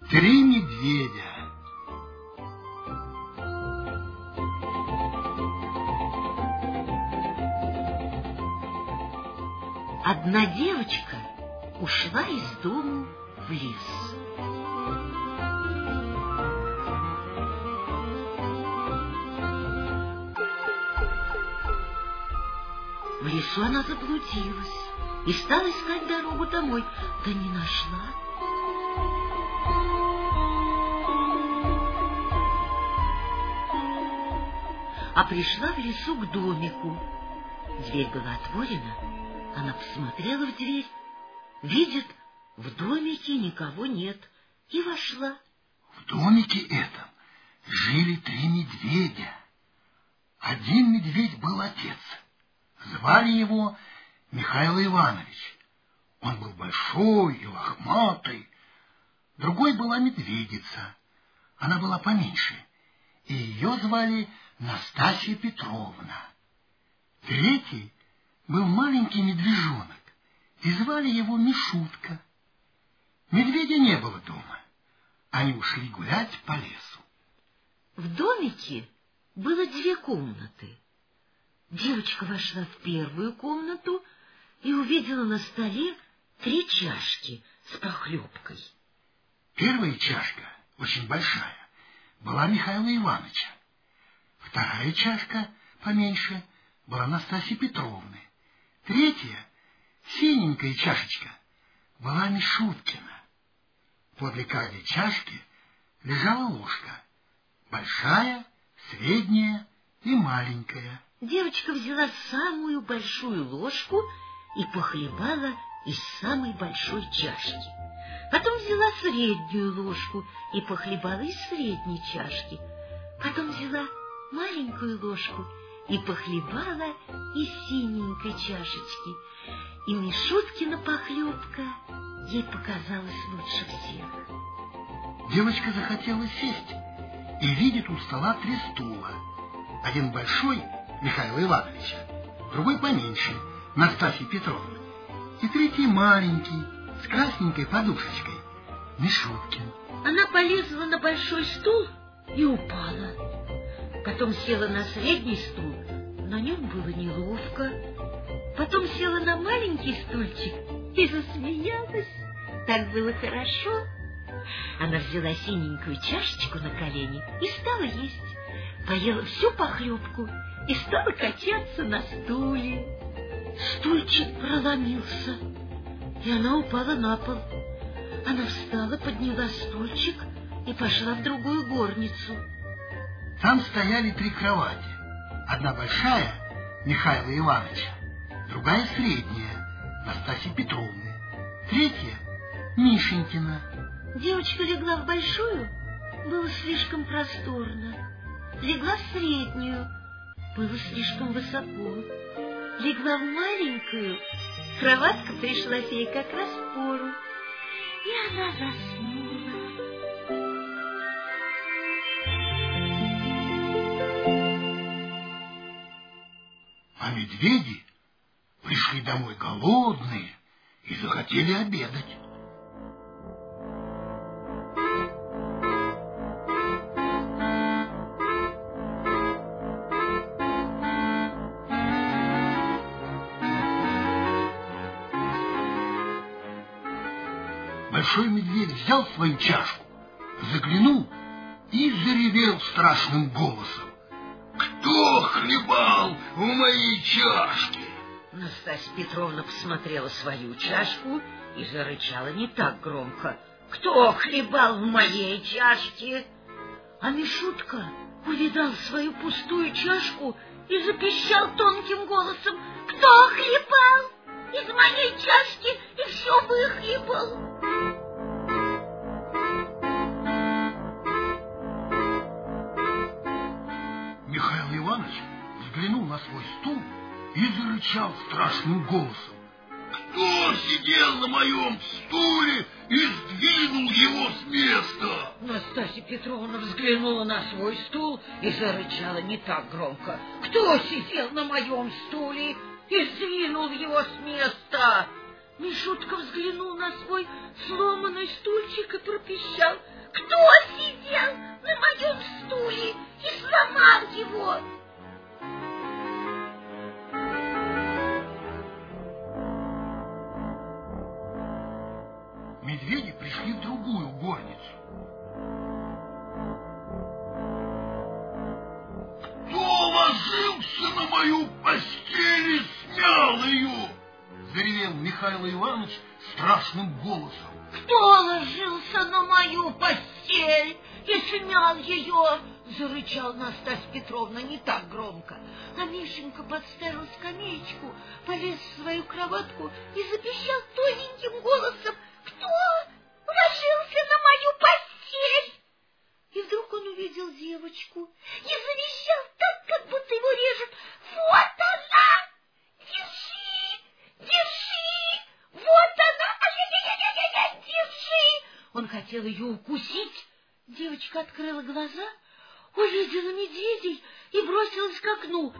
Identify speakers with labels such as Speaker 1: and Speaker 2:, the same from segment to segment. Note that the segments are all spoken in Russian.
Speaker 1: Три медведя.
Speaker 2: Одна девочка ушла из дому в лес. В лесу она заблудилась и стала искать дорогу домой, да не нашла. А пришла в лесу к домику. Дверь была отворена. Она посмотрела в дверь, видит, в домике никого нет, и вошла.
Speaker 1: В домике этом жили три медведя. Один медведь был отец. Звали его Михаил Иванович. Он был большой и лохматый. Другой была медведица. Она была поменьше, и ее звали Настасья Петровна. Третий был маленький медвежонок, и звали его Мишутка. Медведя не было дома. Они ушли гулять по лесу.
Speaker 2: В домике было две комнаты. Девочка вошла в первую комнату и увидела на столе три чашки с похлебкой.
Speaker 1: Первая чашка, очень большая, была Михаила Ивановича. Вторая чашка, поменьше, была Настасьи Петровны. Третья, синенькая чашечка, была Мишуткина. Подле каждой чашки лежала ложка, большая, средняя и маленькая.
Speaker 2: Девочка взяла самую большую ложку и похлебала из самой большой чашки. Потом взяла среднюю ложку и похлебала из средней чашки. Потом взяла маленькую ложку и похлебала из синенькой чашечки. И Мишуткина похлебка ей показалась лучше всех.
Speaker 1: Девочка захотела сесть и видит у стола три стула. Один большой Михаила Ивановича, другой поменьше Настасьи Петровны, и третий маленький с красненькой подушечкой Мишуткин.
Speaker 2: Она полезла на большой стул и упала. Потом села на средний стул, на нем было неловко. Потом села на маленький стульчик и засмеялась. Так было хорошо. Она взяла синенькую чашечку на колени и стала есть. Поела всю похлебку и стала качаться на стуле. Стульчик проломился, и она упала на пол. Она встала, подняла стульчик и пошла в другую горницу.
Speaker 1: Там стояли три кровати. Одна большая Михаила Ивановича, другая средняя Настасьи Петровны, третья Мишенькина.
Speaker 2: Девочка легла в большую, было слишком просторно. Легла в среднюю, было слишком высоко. Легла в маленькую, кроватка пришлась ей как раз в пору, и она заснула.
Speaker 1: А медведи пришли домой голодные и захотели обедать. Большой медведь взял свою чашку, заглянул и заревел страшным голосом: «Кто хлебал в моей чашке?»
Speaker 2: Настасья Петровна посмотрела свою чашку и зарычала не так громко: «Кто хлебал в моей чашке?» А Мишутка увидал свою пустую чашку и запищал тонким голосом: «Кто хлебал из моей чашки и все выхлебал?»
Speaker 1: Михаил Иванович взглянул на свой стул и зарычал страшным голосом: «Кто сидел на моем стуле и сдвинул его с места?»
Speaker 2: Настасья Петровна взглянула на свой стул и зарычала не так громко: «Кто сидел на моем стуле и сдвинул его с места?» Мишутка взглянул на свой сломанный стульчик и пропищал:
Speaker 1: мою постель и снял ее! Заревел Михаил Иванович страшным голосом.
Speaker 2: Кто ложился на мою постель и снял ее? Зарычал Настасья Петровна не так громко. А Мишенька подставил скамеечку, полез в свою кроватку и запищал тоненьким голосом: кто ложился на мою постель? И вдруг он увидел девочку и завизжал так, как будто его режет. Вот она! Держи! Держи! Вот она! Ай-яй-яй-яй-яй! Держи! Он хотел ее укусить. Девочка открыла глаза, увидела медведей и бросилась к окну.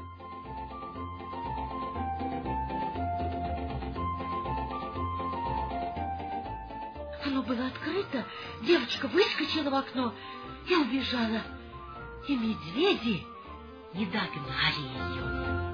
Speaker 2: Оно было открыто, девочка выскочила в окно и убежала, и медведи не догнали ее.